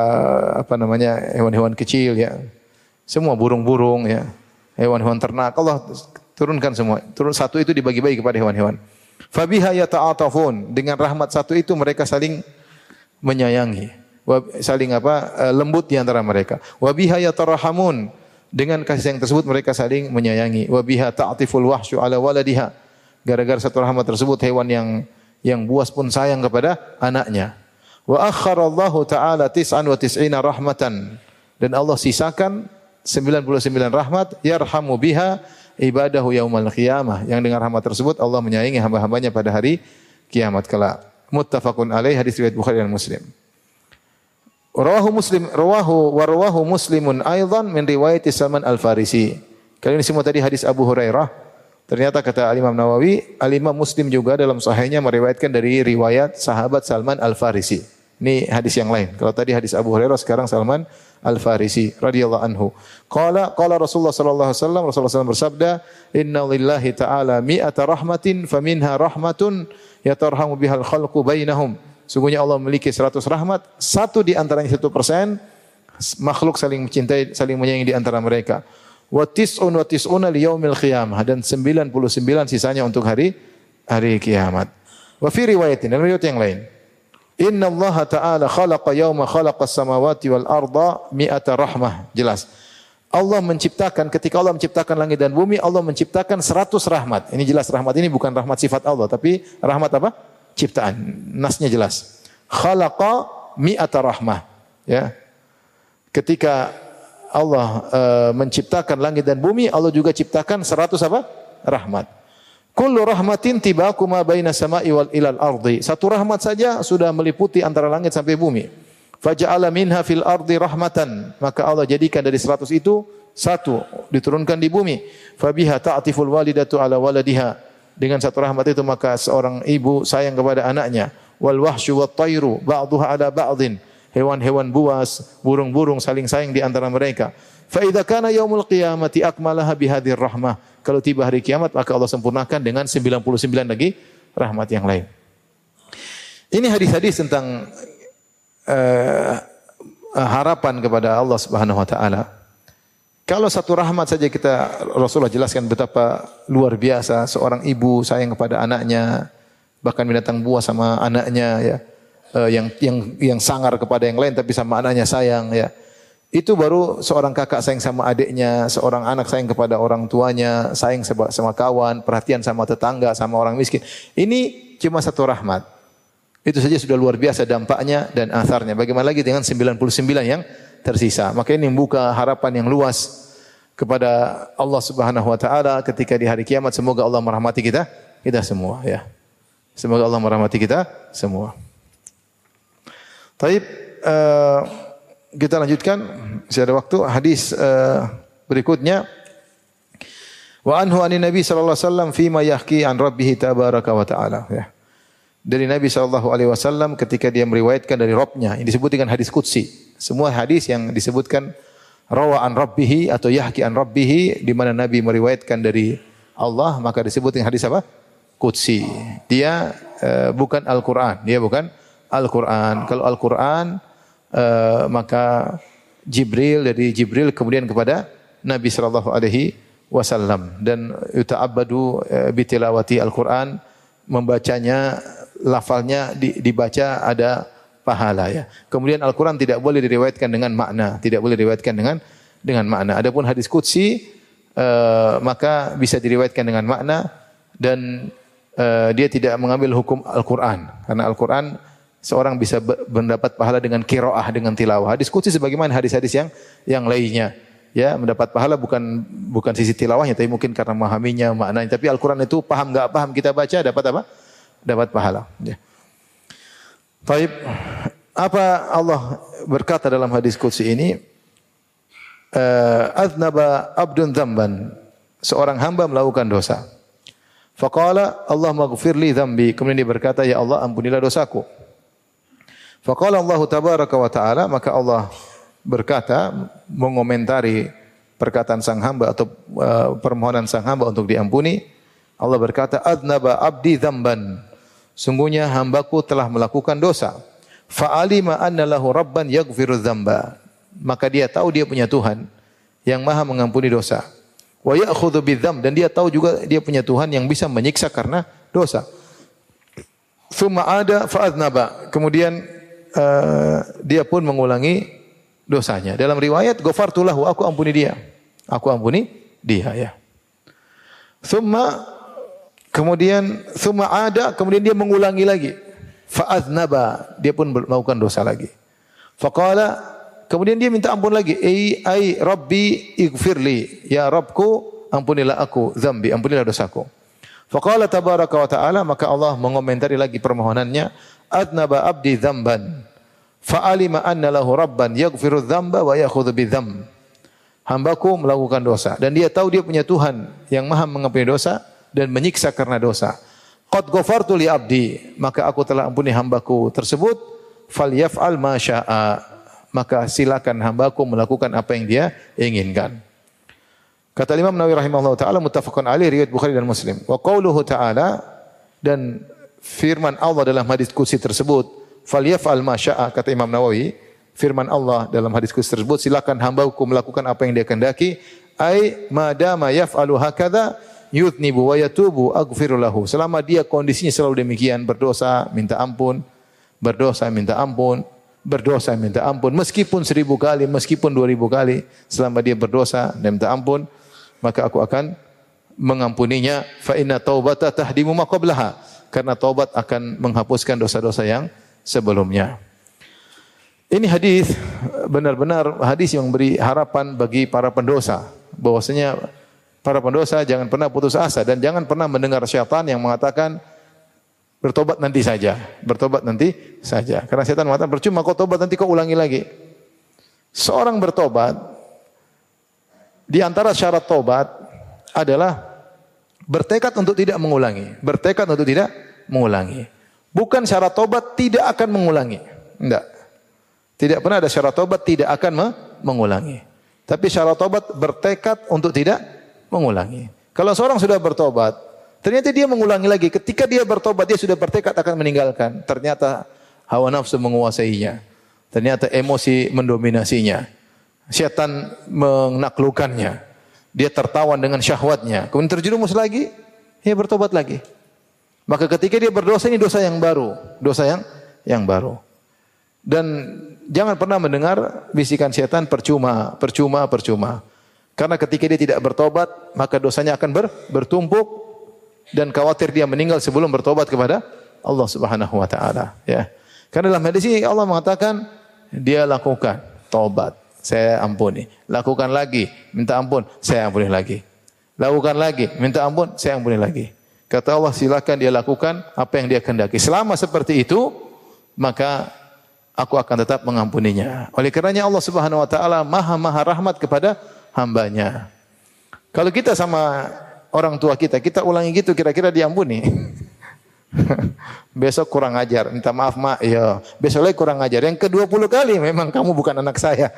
hewan-hewan kecil, ya. Semua burung-burung, ya. Hewan-hewan ternak. Allah Turunkan semua. Turun satu itu dibagi-bagi kepada hewan-hewan. Fabiha yata'atafun. Dengan rahmat satu itu mereka saling menyayangi. Saling lembut di antara mereka. Wabiha yatarahamun. Dengan kasih sayang tersebut mereka saling menyayangi. Wabiha ta'atiful wahsyu ala waladiha. Gara-gara satu rahmat tersebut hewan yang buas pun sayang kepada anaknya. Wa akharallahu ta'ala 99 rahmatan. Dan Allah sisakan 99 rahmat yarhamu biha ibadahu yaumal qiyamah. Yang dengan rahmat tersebut Allah menyayangi hamba-hambanya pada hari kiamat kelak. Muttafaqun alaih, hadis riwayat Bukhari dan Muslim. Rawahu Muslimun aidan min riwayat Salman Al-Farisi. Kali ini semua tadi hadis Abu Hurairah. Ternyata kata Imam Nawawi, Imam Muslim juga dalam sahihnya meriwayatkan dari riwayat sahabat Salman Al-Farisi. Ini hadis yang lain. Kalau tadi hadis Abu Hurairah, sekarang Salman Al-Farisi radhiyallahu anhu. Qala Rasulullah sallallahu alaihi wasallam, Rasulullah SAW bersabda, "Inna lillahi ta'ala mi'ata rahmatin faminha rahmatun yatarhamu bihal khalqu bainahum." Sungguhnya Allah memiliki 100 rahmat, satu di antaranya 1% makhluk saling mencintai, saling menyayangi di antara mereka. Wa tis'un li yaumil qiyamah, dan 99 sisanya untuk hari kiamat. Wa fi riwayatin, dalam riwayat yang lain, Inna Allah Ta'ala khalaqa yawma khalaqa samawati wal arda mi'ata rahmah. Jelas. Allah menciptakan, ketika Allah menciptakan langit dan bumi, Allah menciptakan 100 rahmat. Ini jelas, rahmat ini bukan rahmat sifat Allah, tapi rahmat apa? Ciptaan. Nasnya jelas. Khalaqa mi'ata rahmah. Ya. Ketika Allah menciptakan langit dan bumi, Allah juga ciptakan 100 apa? Rahmat. Kullu rahmatin tibaku ma baina sama'i wal ilal ardi. Satu rahmat saja sudah meliputi antara langit sampai bumi. Faja'ala minha fil ardi rahmatan. Maka Allah jadikan dari 100 itu satu diturunkan di bumi. Fabiha ta'tiful walidatu ala waladiha. Dengan satu rahmat itu maka seorang ibu sayang kepada anaknya. Wal wahsyu wat tayru ba'duha ala ba'din. Hewan-hewan buas, burung-burung saling sayang di antara mereka. Fa idza kana yaumul qiyamati akmalaha bihadhir rahmah. Kalau tiba hari kiamat maka Allah sempurnakan dengan 99 lagi rahmat yang lain. Ini hadis-hadis tentang harapan kepada Allah Subhanahu wa taala. Kalau satu rahmat saja Rasulullah jelaskan betapa luar biasa seorang ibu sayang kepada anaknya, bahkan binatang buas sama anaknya ya. Yang sangar kepada yang lain tapi sama anaknya sayang ya. Itu baru seorang kakak sayang sama adiknya, seorang anak sayang kepada orang tuanya, sayang sama kawan, perhatian sama tetangga, sama orang miskin. Ini cuma satu rahmat. Itu saja sudah luar biasa dampaknya dan atharnya. Bagaimana lagi dengan 99 yang tersisa? Maka ini membuka harapan yang luas kepada Allah Subhanahu wa taala ketika di hari kiamat. Semoga Allah merahmati kita semua ya. Semoga Allah merahmati kita semua. Taib, kita lanjutkan, masih ada waktu. Hadis berikutnya, wa anhu anin Nabi sallallahu alaihi wasallam fima yahki an rabbih tabaraka wa taala ya. Dari Nabi sallallahu alaihi wasallam ketika dia meriwayatkan dari Rabb-nya, ini disebut dengan hadis qudsi. Semua hadis yang disebutkan rawa an rabbih atau yahki an rabbih di mana Nabi meriwayatkan dari Allah, maka disebut dengan hadis apa? Qudsi. Dia bukan Al-Qur'an, dia bukan Al-Qur'an. Kalau Al-Qur'an maka dari Jibril kemudian kepada Nabi sallallahu alaihi wasallam, dan yuta'abbadu bitilawati Al-Qur'an, membacanya, lafalnya dibaca ada pahala ya. Kemudian Al-Qur'an tidak boleh diriwayatkan dengan makna, tidak boleh diriwayatkan dengan makna. Adapun hadis qudsi maka bisa diriwayatkan dengan makna dan dia tidak mengambil hukum Al-Qur'an, karena Al-Qur'an seorang bisa mendapat pahala dengan qiraah, dengan tilawah. Hadis qudsi sebagaimana hadis-hadis yang lainnya. Ya, mendapat pahala bukan sisi tilawahnya, tapi mungkin karena memahaminya, maknanya. Tapi Al-Qur'an itu paham enggak paham kita baca dapat apa? Dapat pahala. Ya. Taib, apa Allah berkata dalam hadis qudsi ini? Aznaba abdun dzamban. Seorang hamba melakukan dosa. Faqala Allahumma ighfirli dzambi. Kemudian dia berkata, ya Allah ampunilah dosaku. Faqala Allah tabaraka wa ta'ala, maka Allah berkata mengomentari perkataan sang hamba atau permohonan sang hamba untuk diampuni. Allah berkata, adnaba abdi dzamban. Sungguhnya hambaku telah melakukan dosa. Fa'alima anna lahu rabban yaghfiru dzamba. Maka dia tahu dia punya Tuhan yang Maha mengampuni dosa. wa ya'khudhu bidzam, dan dia tahu juga dia punya Tuhan yang bisa menyiksa karena dosa. Tsumma ada fa'adnaba, kemudian dia pun mengulangi dosanya. Dalam riwayat ghafartu lahu, aku ampuni dia. Aku ampuni dia ya. Kemudian dia mengulangi lagi. Fa'adnaba, dia pun melakukan dosa lagi. Faqala, kemudian dia minta ampun lagi. Ai Rabbi ighfirli, ya Rabbku ampunilah aku zambi, ampunilah dosaku. Faqala tabaraka wa ta'ala, maka Allah mengomentari lagi permohonannya. Adnaba abdi dzamban fa'alima anna lahu rabban yaghfiru dzamba wa ya'khudhu bidzam. Hambaku melakukan dosa dan dia tahu dia punya Tuhan yang Maha mengampuni dosa dan menyiksa karena dosa. Qad ghafartu li abdi, maka aku telah ampuni hambaku tersebut. Falyaf'al ma syaa, maka silakan hambaku melakukan apa yang dia inginkan. Kata Imam Nawawi rahimahullah taala, muttafaqun alaih, riwayat Bukhari dan Muslim. Wa qauluhu ta'ala, dan firman Allah dalam hadis qudsi tersebut, falyaf'al ma syaa, kata Imam Nawawi, firman Allah dalam hadis qudsi tersebut, silakan hambaku melakukan apa yang dia kehendaki, ai madama yaf'alu hakadha yudnibu wa yatubu aghfiru lahu. Selama dia kondisinya selalu demikian, berdosa minta ampun, berdosa minta ampun, berdosa minta ampun, meskipun 1000 kali, meskipun 2000 kali, selama dia berdosa dan minta ampun, maka aku akan mengampuninya. Fa inna taubata tahdimu ma qablaha, karena taubat akan menghapuskan dosa-dosa yang sebelumnya. Ini hadis benar-benar hadis yang memberi harapan bagi para pendosa, bahwasanya para pendosa jangan pernah putus asa dan jangan pernah mendengar syaitan yang mengatakan bertobat nanti saja, bertobat nanti saja. Karena syaitan mengatakan percuma kau tobat, nanti kau ulangi lagi. Seorang bertobat, di antara syarat tobat adalah bertekad untuk tidak mengulangi. Bertekad untuk tidak mengulangi. Bukan syarat tobat tidak akan mengulangi. Tidak. Tidak pernah ada syarat tobat tidak akan mengulangi. Tapi syarat tobat bertekad untuk tidak mengulangi. Kalau seorang sudah bertobat, ternyata dia mengulangi lagi. Ketika dia bertobat, dia sudah bertekad akan meninggalkan. Ternyata hawa nafsu menguasainya. Ternyata emosi mendominasinya. Syaitan menaklukkannya. Dia tertawan dengan syahwatnya. Kemudian terjerumus lagi, dia bertobat lagi. Maka ketika dia berdosa, ini dosa yang baru. Dosa yang baru. Dan jangan pernah mendengar bisikan syaitan percuma, percuma, percuma. Karena ketika dia tidak bertobat, maka dosanya akan bertumpuk dan khawatir dia meninggal sebelum bertobat kepada Allah Subhanahu wa taala, ya. Karena dalam hadis ini Allah mengatakan dia lakukan taubat, saya ampuni. Lakukan lagi, minta ampun, saya ampuni lagi. Lakukan lagi, minta ampun, saya ampuni lagi. Kata Allah, silakan dia lakukan apa yang dia kehendaki. Selama seperti itu, maka aku akan tetap mengampuninya. Oleh karenanya Allah Subhanahu wa taala Maha rahmat kepada hambanya. Kalau kita sama orang tua kita ulangi gitu, kira-kira diampuni? Besok kurang ajar, minta maaf mak, ya. Besok lagi kurang ajar. Yang ke-20 kali memang kamu bukan anak saya.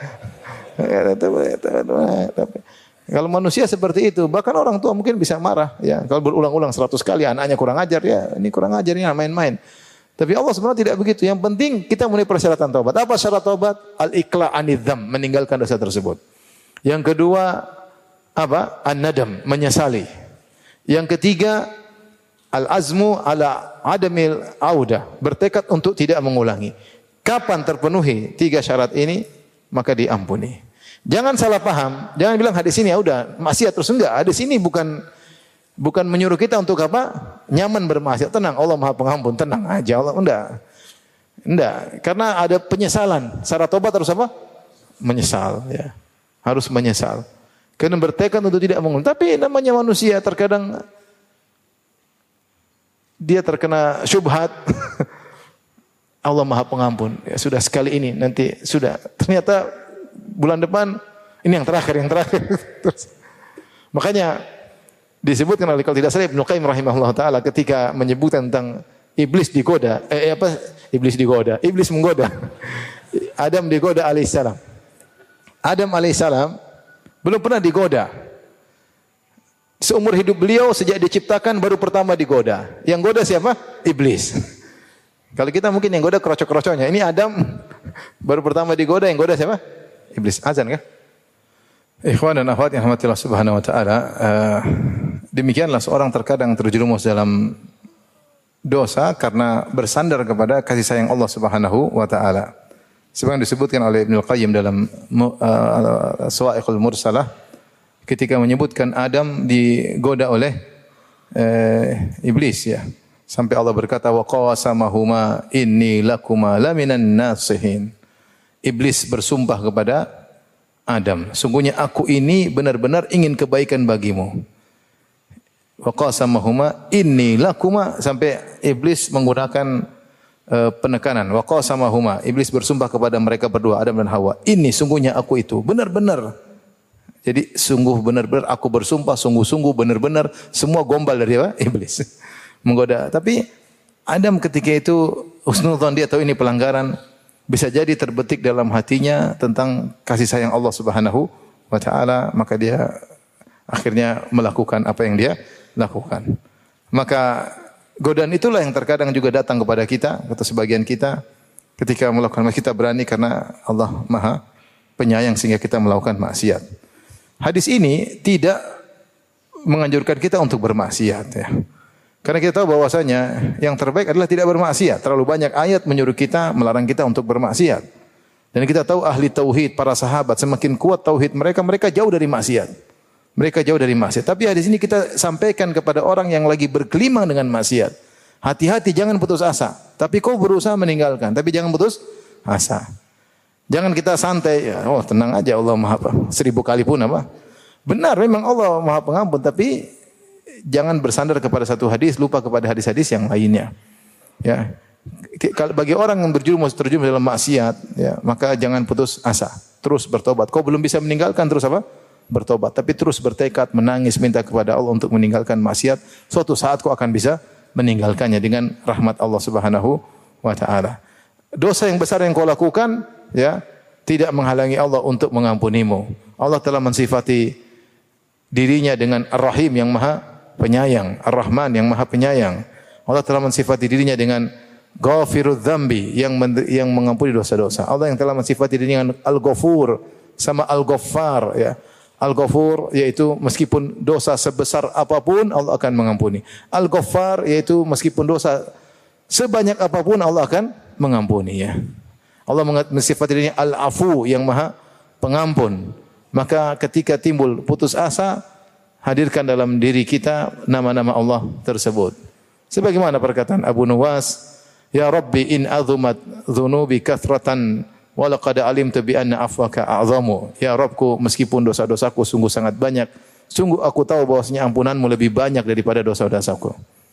Kalau manusia seperti itu, bahkan orang tua mungkin bisa marah, ya. Kalau berulang-ulang 100 kali anaknya kurang ajar, ya ini kurang ajar, ini main-main. Tapi Allah sebenarnya tidak begitu. Yang penting kita memenuhi persyaratan taubat. Apa syarat taubat? Al-iqla' anidz-dzam, meninggalkan dosa tersebut. Yang kedua apa? An-nadam, menyesali. Yang ketiga al-azmu ala adamil audah, bertekad untuk tidak mengulangi. Kapan terpenuhi 3 syarat ini, maka diampuni. Jangan salah paham, jangan bilang hadis ini ya udah maksiat terus, enggak. Hadis ini bukan menyuruh kita untuk apa? Nyaman bermaksiat. Tenang, Allah Maha Pengampun, tenang aja Allah. Enggak. Karena ada penyesalan. Syarat tobat harus apa? Menyesal, ya. Harus menyesal. Karena bertekad untuk tidak mengulangi. Tapi namanya manusia terkadang dia terkena syubhat. Allah Maha Pengampun. Ya sudah sekali ini, nanti sudah. Ternyata bulan depan ini yang terakhir. Terus, makanya disebutkan oleh kalau tidak salah Ibnu Qayyim rahimahullah taala ketika menyebut tentang iblis digoda, iblis menggoda. Adam digoda alaihissalam. Adam alaihissalam belum pernah digoda. Seumur hidup beliau sejak diciptakan baru pertama digoda. Yang goda siapa? Iblis. Kalau kita mungkin yang goda kerocok-kerocoknya. Ini Adam baru pertama digoda, yang goda siapa? Iblis. Azan kah? Ikhwan dan akhwat yang rahmati Allah Subhanahu wa taala, demikianlah seorang terkadang terjerumus dalam dosa karena bersandar kepada kasih sayang Allah Subhanahu wa taala. Sebagaimana disebutkan oleh Ibnu Qayyim dalam Sawa'iqul Mursalah ketika menyebutkan Adam digoda oleh iblis ya. Sampai Allah berkata wa qasamahuma inni lakuma laminan nasihin. Iblis bersumpah kepada Adam, sungguhnya aku ini benar-benar ingin kebaikan bagimu. Wa qasamahuma inni lakuma, sampai iblis menggunakan penekanan. Wa qasamahuma, iblis bersumpah kepada mereka berdua, Adam dan Hawa. Ini sungguhnya aku itu benar-benar. Jadi sungguh benar-benar aku bersumpah, sungguh-sungguh benar-benar, semua gombal dari apa? Iblis. Menggoda. Tapi Adam ketika itu husnudzon, dia tahu ini pelanggaran. Bisa jadi terbetik dalam hatinya tentang kasih sayang Allah Subhanahu wa taala, maka dia akhirnya melakukan apa yang dia lakukan. Maka godaan itulah yang terkadang juga datang kepada kita atau sebagian kita ketika melakukan, kita berani karena Allah Maha Penyayang sehingga kita melakukan maksiat. Hadis ini tidak menganjurkan kita untuk bermaksiat ya. Karena kita tahu bahwasanya yang terbaik adalah tidak bermaksiat. Terlalu banyak ayat menyuruh kita, melarang kita untuk bermaksiat. Dan kita tahu ahli tauhid, para sahabat, semakin kuat tauhid mereka, mereka jauh dari maksiat. Mereka jauh dari maksiat. Tapi hadis ini kita sampaikan kepada orang yang lagi bergelimang dengan maksiat. Hati-hati, jangan putus asa. Tapi kau berusaha meninggalkan, tapi jangan putus asa. Jangan kita santai, ya, oh tenang aja, Allah Maha 1000 kali pun apa. Benar, memang Allah Maha Pengampun, tapi jangan bersandar kepada satu hadis, lupa kepada hadis-hadis yang lainnya. Ya. Kalau bagi orang yang terjerumus dalam maksiat, ya, maka jangan putus asa. Terus bertobat. Kau belum bisa meninggalkan, terus apa? Bertobat. Tapi terus bertekad, menangis, minta kepada Allah untuk meninggalkan maksiat. Suatu saat kau akan bisa meninggalkannya dengan rahmat Allah Subhanahu wa taala. Dosa yang besar yang kau lakukan, ya, tidak menghalangi Allah untuk mengampunimu. Allah telah mensifati dirinya dengan Ar-Rahim yang Maha Penyayang, Ar-Rahman yang Maha Penyayang. Allah telah mensifati dirinya dengan Ghafirudz Dzambi yang mengampuni dosa-dosa. Allah yang telah mensifati dirinya dengan Al-Ghafur sama Al-Ghaffar ya. Al-Ghafur yaitu meskipun dosa sebesar apapun Allah akan mengampuni. Al-Ghaffar yaitu meskipun dosa sebanyak apapun Allah akan mengampuni ya. Allah mensifati dirinya Al-Afu yang Maha Pengampun. Maka ketika timbul putus asa, hadirkan dalam diri kita nama-nama Allah tersebut. Sebagaimana perkataan Abu Nuwas, ya Rabbi in azumat dzunubi kathratan wa laqad alimtu bi anna afwaka a'zamu. Ya Rabbku, meskipun dosa-dosaku sungguh sangat banyak, sungguh aku tahu bahwasanya ampunanmu lebih banyak daripada dosa-dosaku.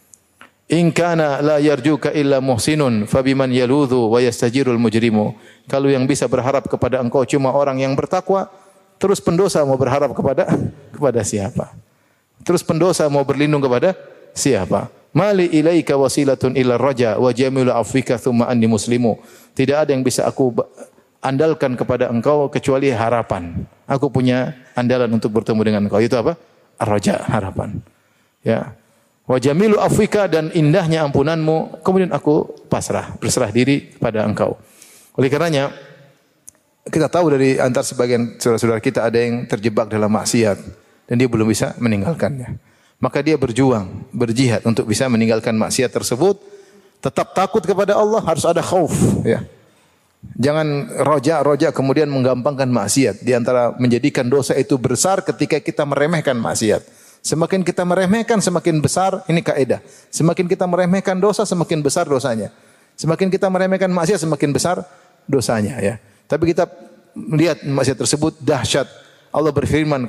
In kana la yarjuka illa muhsinun fabiman yaludhu wa yastajirul mujrimu. Kalau yang bisa berharap kepada engkau cuma orang yang bertakwa, terus pendosa mau berharap kepada siapa? Terus pendosa mau berlindung kepada siapa? Mali ilaika wasilatun illa raja wa jamilu afwika thumma anni muslimu. Tidak ada yang bisa aku andalkan kepada engkau kecuali harapan. Aku punya andalan untuk bertemu dengan engkau. Itu apa? Ar-raja, harapan. Ya. Wa jamilu afwika, dan indahnya ampunanmu. Kemudian aku berserah diri pada engkau. Oleh karenanya kita tahu dari antar sebagian saudara-saudara kita ada yang terjebak dalam maksiat dan dia belum bisa meninggalkannya. Maka dia berjuang, berjihad untuk bisa meninggalkan maksiat tersebut. Tetap takut kepada Allah, harus ada khauf ya. Jangan roja kemudian menggampangkan maksiat. Di antara menjadikan dosa itu besar ketika kita meremehkan maksiat. Semakin kita meremehkan semakin besar, ini kaidah. Semakin kita meremehkan dosa semakin besar dosanya. Semakin kita meremehkan maksiat semakin besar dosanya ya. Tapi kita melihat maksiat tersebut dahsyat. Allah berfirman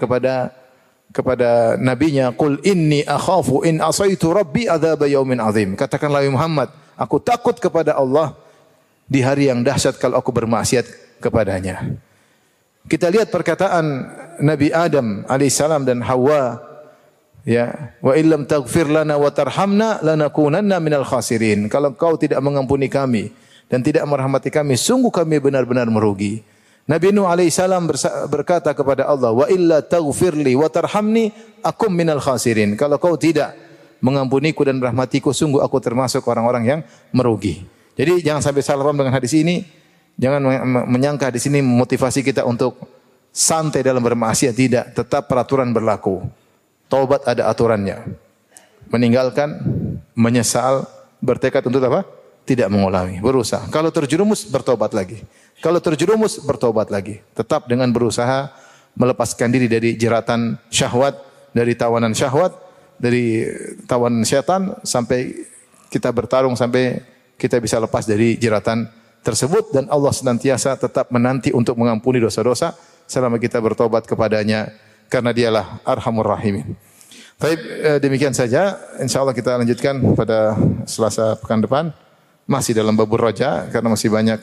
kepada nabinya, "Qul inni akhafu in asaitu rabbi adzab yaumin azim." Katakanlah wahai Muhammad, aku takut kepada Allah di hari yang dahsyat kalau aku bermaksiat kepadanya. Kita lihat perkataan Nabi Adam alaihissalam dan Hawa, ya, "Wa illam taghfir lana wa tarhamna lanakunanna minal khasirin." Kalau kau tidak mengampuni kami dan tidak merahmati kami, sungguh kami benar-benar merugi. Nabi Nuh alaihissalam berkata kepada Allah, "Wa illa taghfirli wa tarhamni akum minal khasirin." Kalau kau tidak mengampuniku dan merahmatiku, sungguh aku termasuk orang-orang yang merugi. Jadi jangan sampai salah paham dengan hadis ini. Jangan menyangka hadis ini memotivasi kita untuk santai dalam bermaksiat, tidak. Tetap peraturan berlaku. Taubat ada aturannya. Meninggalkan, menyesal, bertekad untuk apa? Tidak mengulangi, berusaha. Kalau terjerumus, bertobat lagi. Kalau terjerumus, bertobat lagi. Tetap dengan berusaha melepaskan diri dari jeratan syahwat, dari tawanan syahwat, dari tawanan syaitan, sampai kita bertarung, sampai kita bisa lepas dari jeratan tersebut. Dan Allah senantiasa tetap menanti untuk mengampuni dosa-dosa selama kita bertobat kepadanya, karena dialah Arhamur Rahimin. Baik, demikian saja. InsyaAllah kita lanjutkan pada Selasa pekan depan. Masih dalam babur roja, karena masih banyak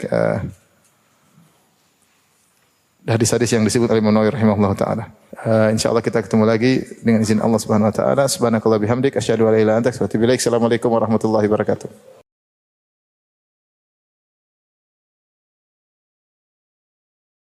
hadis-hadis yang disebut oleh Imam Nawawi rahimahullah ta'ala. InsyaAllah kita ketemu lagi dengan izin Allah subhanahu wa ta'ala. Subhanakallah bihamdik. Asyhadu an la ilaha illa anta astaghfiruka wa atubu ilaik. Assalamualaikum warahmatullahi wabarakatuh.